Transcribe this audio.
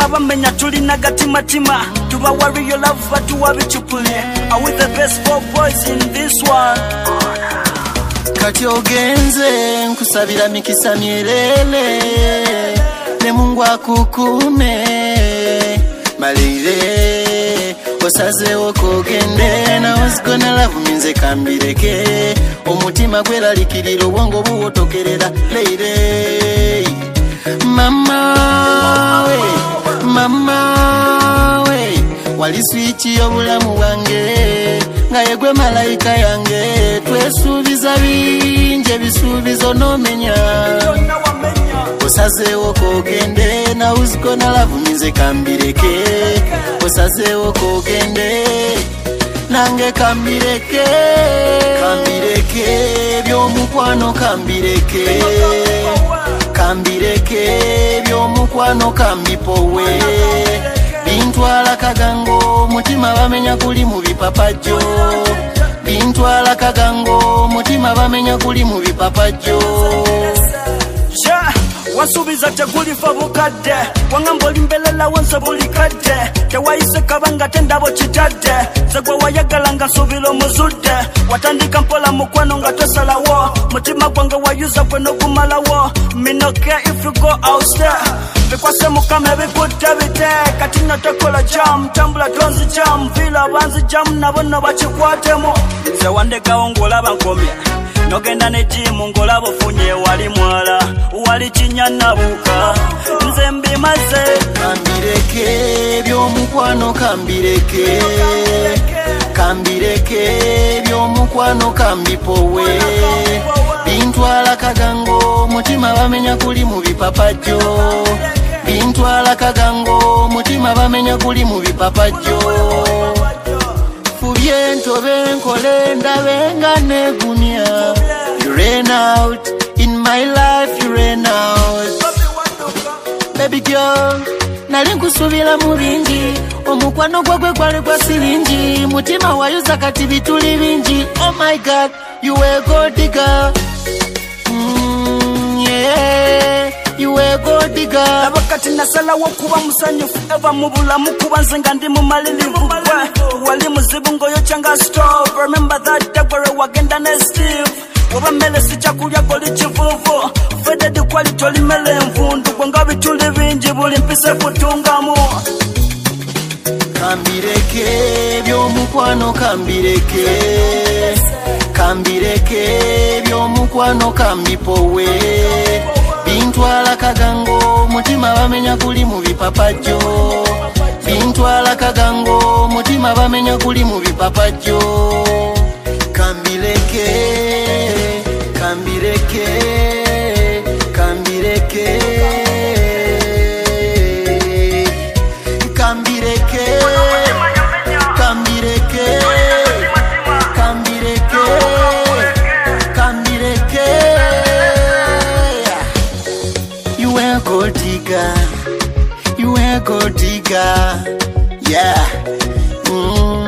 bamenya tulina gatima tima tuba worry your love but tuwa bichupule are we the best four boys in this one kati ogenze nkusabira mikisa myelele ne Mungu akukume malire osaze okogende na was gonna love minze kambireke omutima gweralikiriro bwongo buwotokerera leire mama we wali switch yobulamu bwange nga yegwe malaika yange twesubiza binje bisubizo nomenya osaze okogende na was gonna love minze kambireke osaze okogende nange kambireke byomukwano kambireke byomukwano kambipowe bintwala kagango mutima bamenya kuli mu bipapajo bintwala kagango mutima bamenya kuli mu bipapajo wasubiza teguli fabukadde wangambo limbelela wonse bulikadde tewayise kabanga tendabo kitadde zegwe wayagala nga nsubira omuzudde watandika mpola mukwano nga tosalawo mutima gwange wayuza gwe n'ogumalawo minoke if you go out there bikwase mukama ebikutte bite kati notokola jam tambula tonzi jam vila banzi jam nabona bakikwatemu nze wandegawo ng'olaba nkomye nogenda ne jimu ngolabo funye wali mwala wali chinyana buka nze mbimaze kambireke byomukwano kambireke byomukwano kambipowe bintwala kagango mutima bamenya kuli mu bipapajo bintwala kagango mutima bamenya kuli mu bipapajo Fubiento benkole ndabenga negunia you ran out in my life you ran out baby girl nalinkusubira mu bingi omukwano gwagwe gwali kwa siringi mutima wayuza kati bituli bingi oh my god you were gold digger yeah you were gold digger abakati nasala wokuba musanyufu eva mubulamu kuba nzenga ndi mu malilivu wali muzibu ngoyo changa stove remember that dagwere wagenda ne Steve woba mele sichakulya goli chivuvu fede di quality oli mele mvundu gwanga bituli bingi buli mpise kutungamu kambireke byomukwano kambireke byomukwano kambipowe bintwala kagango mutima bamenya kuli mu bipapajo bintwala kagango mutima bamenya kuli mu bipapajo kambireke you were gold digger yeah